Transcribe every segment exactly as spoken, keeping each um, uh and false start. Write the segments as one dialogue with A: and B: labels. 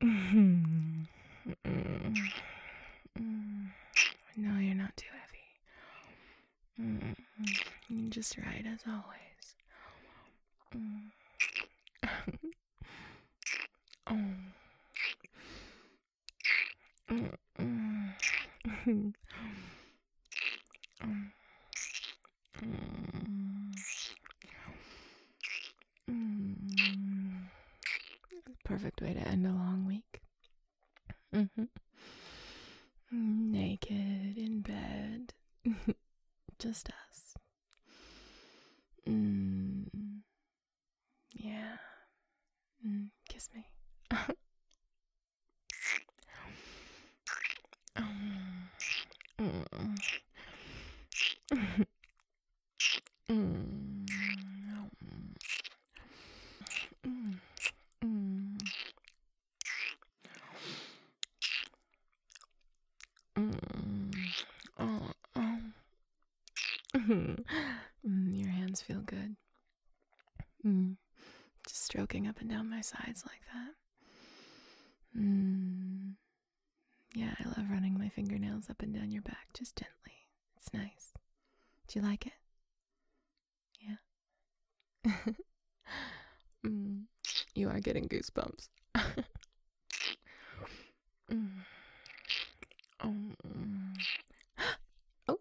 A: Mm, mm, mm. No, you're not too heavy. Mm, you're just right as always. Mm. Oh. Mm, mm. Mm, mm. Mm. Perfect way to end a long week. Mm-hmm. Naked in bed. Just us. Mm. Yeah. Mm. Kiss me. Mm. Mm. Mm. Mm. Mm. Oh, oh. Mm, your hands feel good. Mm. Just stroking up and down my sides like that. Mm. Yeah, I love running my fingernails up and down your back just gently. It's nice. Do you like it? Yeah. Mm. You are getting goosebumps. Mm. Oh. Oh.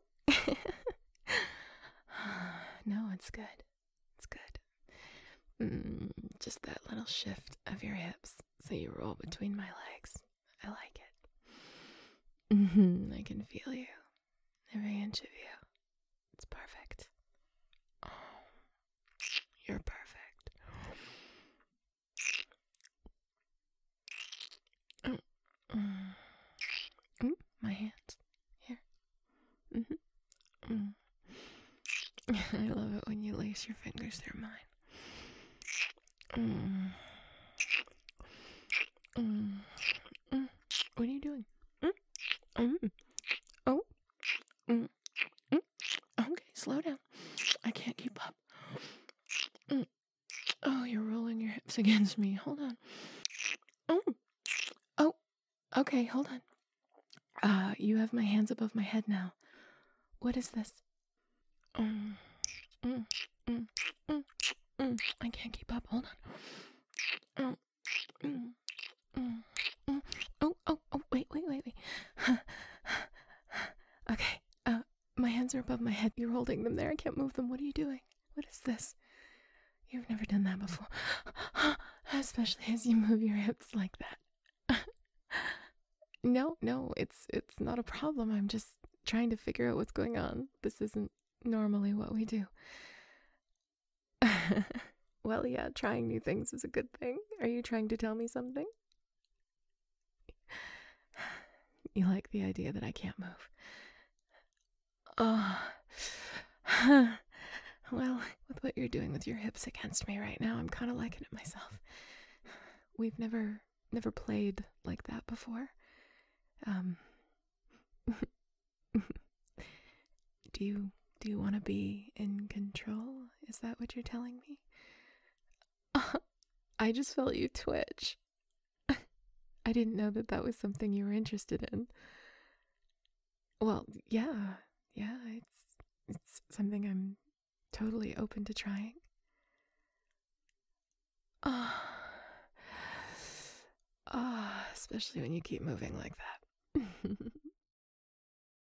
A: No, it's good. It's good. Mm. Just that little shift of your hips so you roll between my legs. I like it. Mm-hmm. I can feel you. Every inch of you. It's perfect. Oh, you're perfect. Mm. Mm. Mm. My hands. Here. Mm-hmm. Mm. I love it when you lace your fingers through mine. Mm. Mm. Mm. What are you doing? Mm. Mm. Oh. Mm. Mm. Okay, slow down. I can't keep up. Mm. Oh, you're rolling your hips against me. Hold on. Oh. Oh. Okay, hold on. Uh, you have my hands above my head now. What is this? Mm. Mm. Mm. Mm. Mm. I can't keep up. Hold on. Mm. Mm. Mm. Mm. Oh, oh, oh, wait, wait, wait, wait. Okay, uh, my hands are above my head. You're holding them there. I can't move them. What are you doing? What is this? You've never done that before. Especially as you move your hips like that. No, no, it's it's not a problem. I'm just trying to figure out what's going on. This isn't normally what we do. Well, yeah, trying new things is a good thing. Are you trying to tell me something? You like the idea that I can't move. Oh. Well, with what you're doing with your hips against me right now, I'm kind of liking it myself. We've never never played like that before. Um Do you do you want to be in control? Is that what you're telling me? I just felt you twitch. I didn't know that that was something you were interested in. Well, yeah, yeah, it's it's something I'm totally open to trying. Ah, ah, especially when you keep moving like that.